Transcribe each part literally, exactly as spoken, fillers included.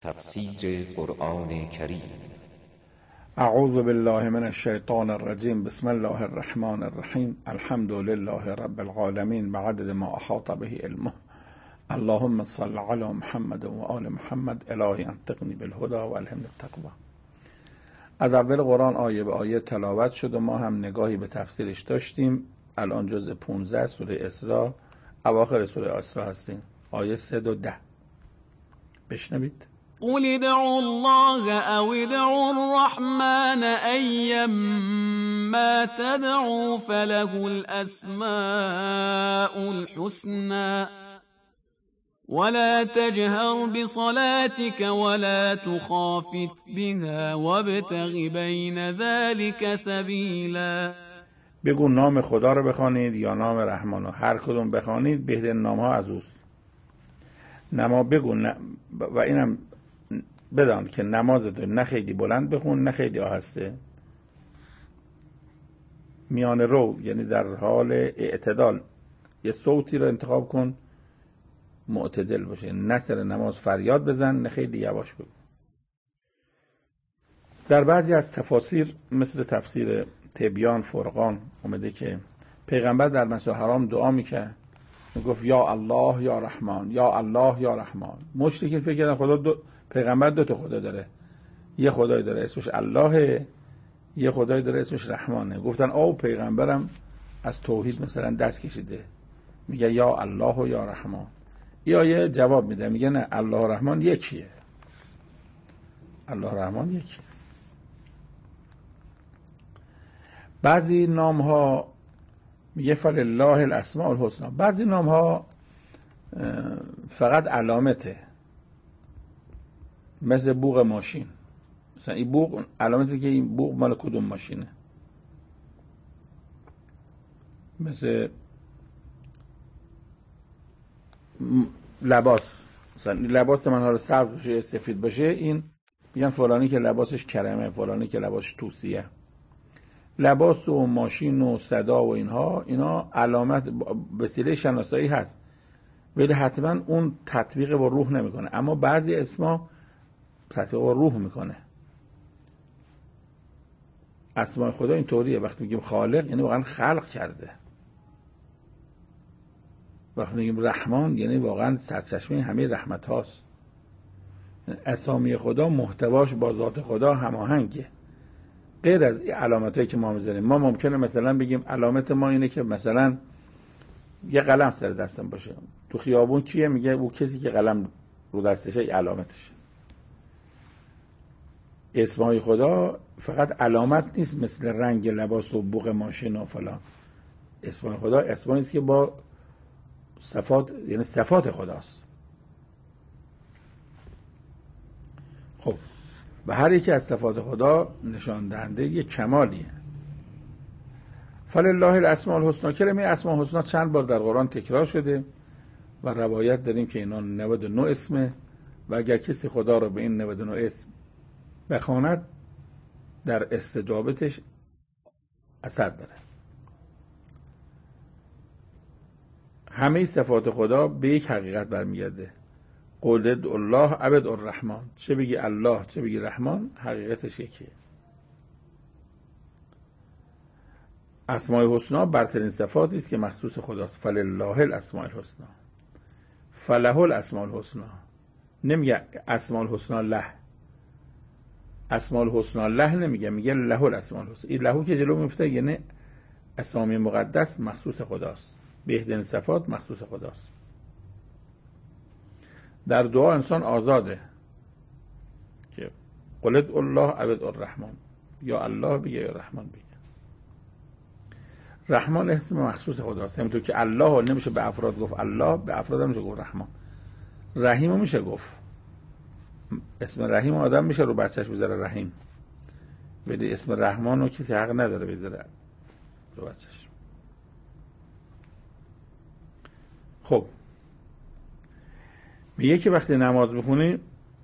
تفسیر قرآن کریم. اعوذ بالله من الشیطان الرجیم. بسم الله الرحمن الرحیم. الحمد لله رب العالمین بعدد ما احاط به علمه. اللهم صل علی محمد و آل محمد. الهی انطقنی بالهدى و الهمنی التقوی. از اول قرآن آیه به آیه تلاوت شد و ما هم نگاهی به تفسیرش داشتیم. الان جزء پانزده سوره اسراء، اواخر سوره اسراء هستیم. آیه سه و ده. بشنوید. قل ادعوا الله او ادعوا الرحمن ايما تدعوا فله الاسماء الحسنى ولا تجهر بصلاتك ولا تخافت بها وابتغ بين ذلك سبيلا. بگو نام خدا رو بخوانید یا نام رحمان رو، هر کدوم بخوانید بهترین نام ها از اوست. نما بگو ن... و اینم بدان که نمازت نه خیلی بلند بخون نه خیلی آهسته، میان رو، یعنی در حال اعتدال. یه صوتی رو انتخاب کن معتدل باشه، نه سر نماز فریاد بزن نه خیلی یواش بگو. در بعضی از تفاسیر مثل تفسیر تبیان فرقان اومده که پیغمبر در مسجد حرام دعا میکرد، میگفت یا الله یا رحمان، یا الله یا رحمان. مشرکین فکر کردن خدا دو پیغمبر دو تا خدا داره، یه خدای داره اسمش الله، یه خدای داره اسمش رحمانه. گفتن او پیغمبرم از توحید مثلا دست کشیده، میگه یا الله و یا رحمان. یا یه جواب میده میگه نه، الله و رحمان یکیه، الله و رحمان یکیه. بعضی نام ها میگه فلله الاسماء الحسنی، بعضی نام ها فقط علامته، مثل بوق ماشین. مثلا این بوق علامتی که این بوق مال کدوم ماشینه. مثل لباس، مثلا لباس من ها رو سبز باشه سفید باشه، این میگن فلانی که لباسش کرمه، فلانی که لباسش توسیه. لباس و ماشین و صدا و اینها اینا علامت وسیله شناسایی هست، ولی حتما اون تطبیق با روح نمیکنه. اما بعضی اسما تطبیق با روح میکنه. اسماء خدا اینطوریه، وقتی میگیم خالق یعنی واقعا خلق کرده، وقتی میگیم رحمان یعنی واقعا سرچشمه همه رحمت هاست. اسامی خدا محتواش با ذات خدا هماهنگه، غیر از این علامتایی که ما میذاریم. ما ممکنه مثلا بگیم علامت ما اینه که مثلا یه قلم سر دستم باشه، تو خیابون کیه؟ میگه او کسی که قلم رو دستشه علامتشه. اسمای خدا فقط علامت نیست مثل رنگ لباس و بوق ماشین و فلان. اسمای خدا اسمایی است که با صفات، یعنی صفات خداست. خب و هر یکی از صفات خدا نشان دهنده یک کمالیه. فلله الاسماء الحسنی، کلمه اسماء الحسنی چند بار در قرآن تکرار شده و روایت داریم که اینا نود و نه اسمه و اگر کسی خدا رو به این نود و نه اسم بخواند در استجابتش اثر داره. همه صفات خدا به یک حقیقت برمیگرده. قل ادعوا الله او ادعوا الرحمن، چه بگی الله چه بگی رحمان حقیقتش یکیه. اسماء الحسنا برترین صفاتی است که مخصوص خداست. فلله الاسماء الحسنا، فله الاسماء الحسنا. نمیگه اسماء الحسنا له، اسماء الحسنا له نمیگه، میگه له الاسماء الحسنا. این لهو که جلو میفته یعنی اسامی مقدس مخصوص خداست، بهترین صفات مخصوص خداست. در دعا انسان آزاده که قل ادعوا الله او ادعوا الرحمن، یا الله بگه یا رحمان بگه. رحمان اسم مخصوص خداست، همونطور که الله نمیشه به افراد گفت الله، به افراد نمیشه گفت رحمان. رحیم میشه گفت، اسم رحیم آدم میشه رو بچهش بذاره رحیم، ولی اسم رحمان رو کسی حق نداره بذاره رو بچهش. خب میگه که وقتی نماز بخونی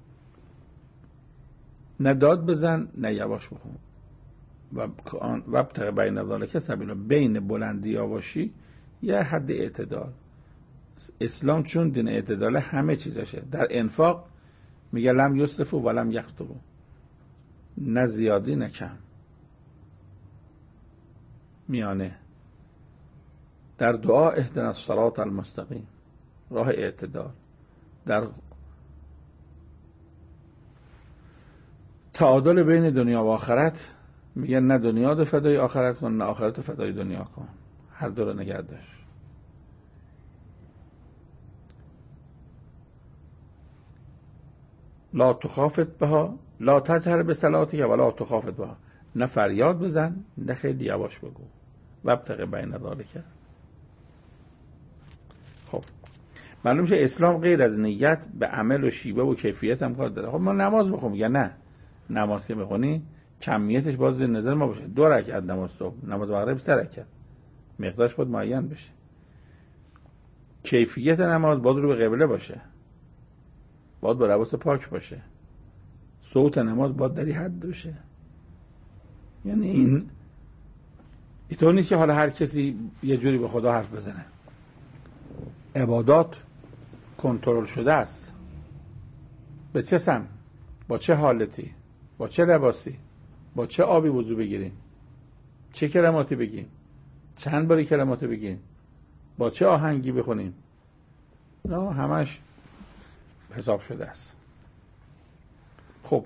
نه داد بزن نه یواش بخون و وابتغ بین ذلک سبیلا، بین بلندی یواشی یه حد اعتدال. اسلام چون دین اعتداله همه چیزشه. در انفاق میگه لم یسرفوا و لم یقتروا، نه زیادی نه کم، میانه. در دعا اهدنا الصراط المستقیم، راه اعتدال. در تعادل بین دنیا و آخرت میگه نه دنیا رو فدای آخرت کن، نه آخرت رو فدای دنیا کن، هر دو رو نگه داشت. لا تخافت بها، لا تجهر به صلاتک ولا تخافت بها، نه فریاد بزن نه خیلی یواش بگو. وابتغ بین ذلک. خب معلوم شه اسلام غیر از نیت به عمل و شیوه و کیفیت هم کار داره. خب ما نماز بخونم، یا نه نماز که بخونی کمیتش باز نظر ما باشه، دو رکعت نماز صبح، نماز مغرب سه رکعت، مقدارش خود معین بشه. کیفیت نماز باز رو به قبله باشه، باید با لباس پاک باشه، صوت نماز باید در حد باشه. یعنی این اینطور نیست که حالا هر کسی یه جوری به خدا حرف بزنه. عبادات کنترل شده است. به چه سم، با چه حالتی، با چه لباسی، با چه آبی وضو بگیریم، چه کلماتی بگیم، چند باری کلماتی بگیم، با چه آهنگی بخونیم، نه همش حساب شده است. خب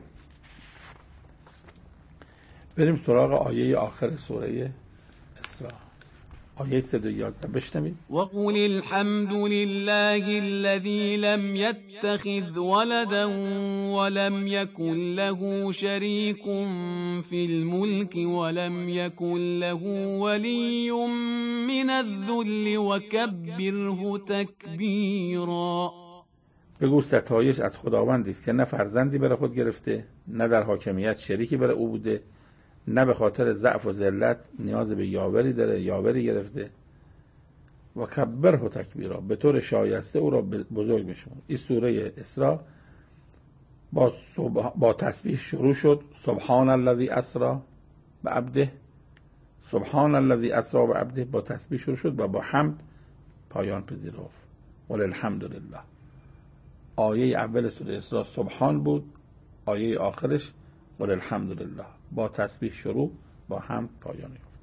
بریم سراغ آیه آخر سوره اسراء، آیه صد و یازده. بشنوید. وقل الحمد لله الذي لم يتخذ ولدا ولم يكن له شريك في الملك ولم يكن له ولي من الذل وكبره تكبيرا. بگو ستایش از خداوندی است که نه فرزندی برای خود گرفته، نه در حاکمیت شریکی برای او بوده، نه به خاطر ضعف و ذلت نیاز به یاوری داره، یاوری گرفته. و کبره تکبیرا، به طور شایسته او را بزرگ بشمار. این سوره اسراء با, با تسبیح شروع شد. سبحان الذی اسری بعبده، سبحان الذی اسری بعبده، با تسبیح شروع شد و با حمد پایان پذیرفت. وللحمدلله. آیه اول سوره اسراء سبحان بود، آیه آخرش وللحمدلله، با تسبیح شروع با حمد پایان یافت.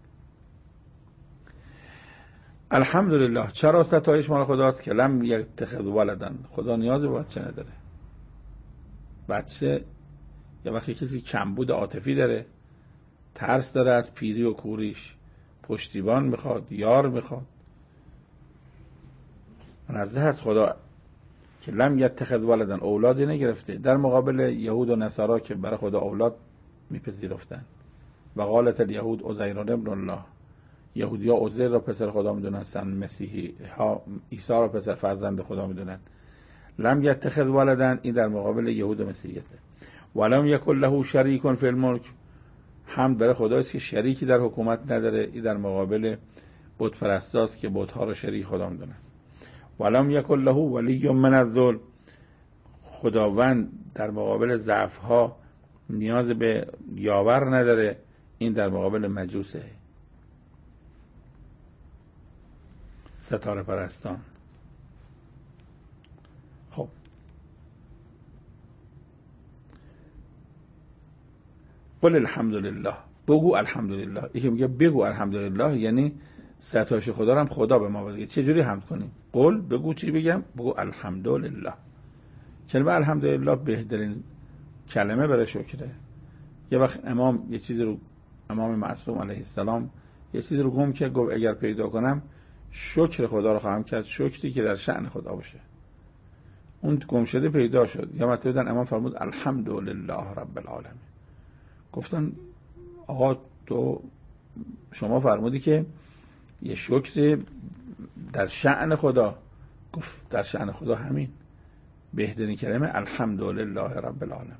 الحمدلله. چرا ستایش مال خداست که لم یتخذ ولدا، خدا نیازی به بچه نداره. بچه یا وقتی کسی کمبود عاطفی داره، ترس داره از پیری و کوریش، پشتیبان میخواد، یار میخواد. منزه از خدا که لم یتخذ ولدا، اولادی نگرفته، در مقابل یهود و نصارا که برای خدا اولاد میپذیرفتن. و قالت الیهود عزیر ابن الله، یهودی ها عزیر را پسر خدا میدونستن، مسیحی ها عیسی را پسر فرزند خدا میدونن. لم یتخذ ولدا، این در مقابل یهود و مسیحیته. ولم یکن له شریک فی الملک، حمد برای خداست که شریکی در حکومت نداره، این در مقابل بت پرستاست که بت ها را شریک خدا میدونن. ولم یکن له ولی من الذل، خداوند در مقابل ضعف ها نیاز به یاور نداره، این در مقابل مجوسه، ستاره پرستان. خب قل الحمدلله، بگو الحمدلله. یکی میگه بگو الحمدلله یعنی ستایش خدا رو هم خدا به ما بگه. چه جوری حمد کنیم؟ قل، بگو. چی بگم؟ بگو الحمدلله. کلمه الحمدلله بهترین کلمه برای شکره. یه وقت امام یه چیزی رو، امام معصوم علیه السلام یه چیزی رو گم که گفت اگر پیدا کنم شکر خدا رو خواهم کرد، شکری که در شأن خدا باشه. اون گم شده پیدا شد. یا مثلا امام فرمود الحمدلله رب العالمین. گفتن آقا تو شما فرمودی که یه شکر در شأن خدا. گفت در شأن خدا همین بهترین کلمه الحمدلله رب العالمین.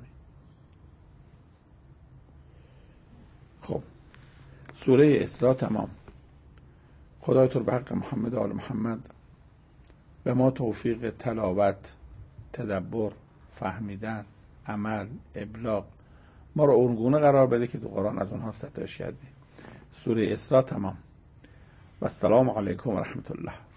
خب سوره اسراء تمام. خدای تو به حق محمد و آل محمد به ما توفیق تلاوت، تدبر، فهمیدن، عمل، ابلاغ، ما رو اونگونه قرار بده که تو قرآن از اونها ستایش کردی. سوره اسراء تمام. و السلام علیکم و رحمت الله.